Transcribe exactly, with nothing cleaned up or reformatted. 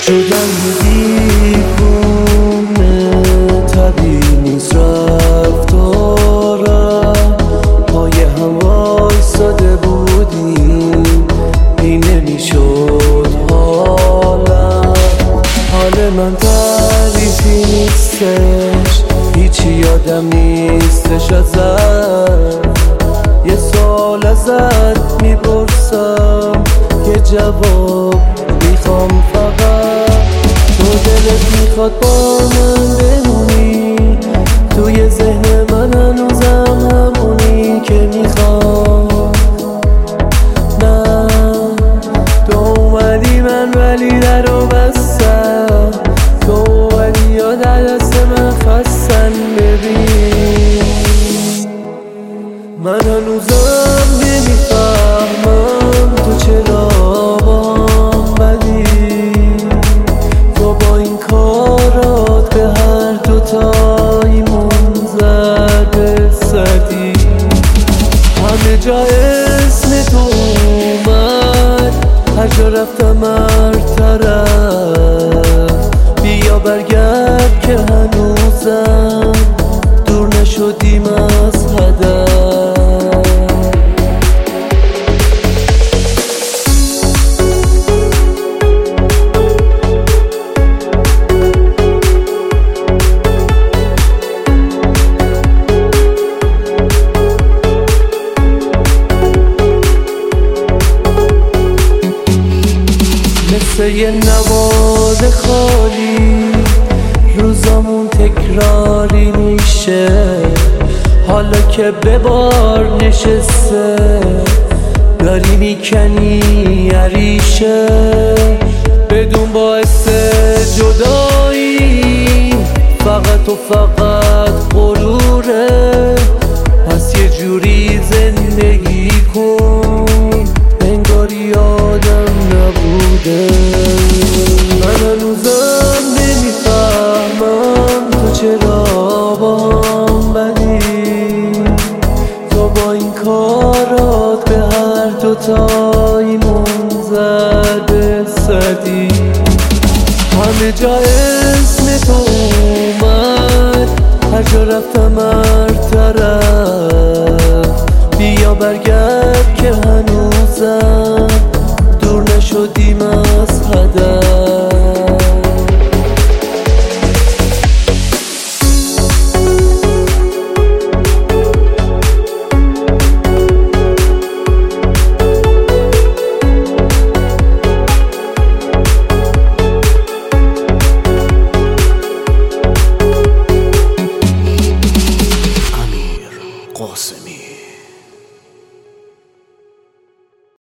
شدن دیوونه طبیعی نیست رفتارم، پای هم وایساده بودیم ای نمیشد حالم. حال من تعریفی نیستش، هیچی یادم نیستش ازت. یه سوال ازت میپرسم، یه جواب میخوام فقط. تو دلت میخواد با من بمونی، توی ذهن من هنوزم همونی که میخوام. نه تو اومدی من ولی در رو بستم، تو اومدی یا در دست من خستن. ببین من هنوزم نمیفهمم تو چرا باهم بدی. تو با این کارات به هر دوتاییمون ضربه زدی. همه جا اسم تو اومد، هر جا رفتم هر طرف. بیا برگرد که هنوزم دور نشدیم از هدف. مثل یه نواد خالی روزامون تکراری میشه، حالا که به بار نشسته داری میکنی عریشه. بدون باعث جدایی فقط و فقط غروره، پس یه جوری زندگی کن انگار یادم نبوده. من هنوزم نمیفهمم تو چرا باهم بدی. تو با این کارات به هر دوتاییمون ضربه زدی. همه جا اسم تو اومد، هر جا رفتم هر طرف. بیا برگرد که هنوزم دور نشدیم از هدف. امیر قاسمی.